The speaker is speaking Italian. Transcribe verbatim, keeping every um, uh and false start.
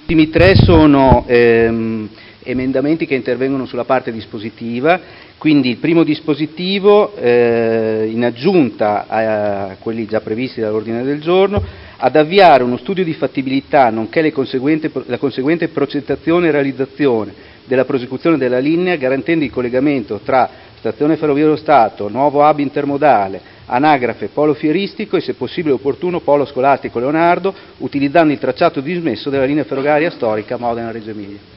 I primi tre sono ehm, emendamenti che intervengono sulla parte dispositiva, quindi il primo dispositivo, eh, in aggiunta a quelli già previsti dall'ordine del giorno, ad avviare uno studio di fattibilità, nonché le conseguente, la conseguente progettazione e realizzazione della prosecuzione della linea, garantendo il collegamento tra stazione Ferrovie dello Stato, nuovo hub intermodale, anagrafe, polo fieristico e, se possibile e opportuno, polo scolastico Leonardo, utilizzando il tracciato dismesso della linea ferroviaria storica Modena-Reggio Emilia.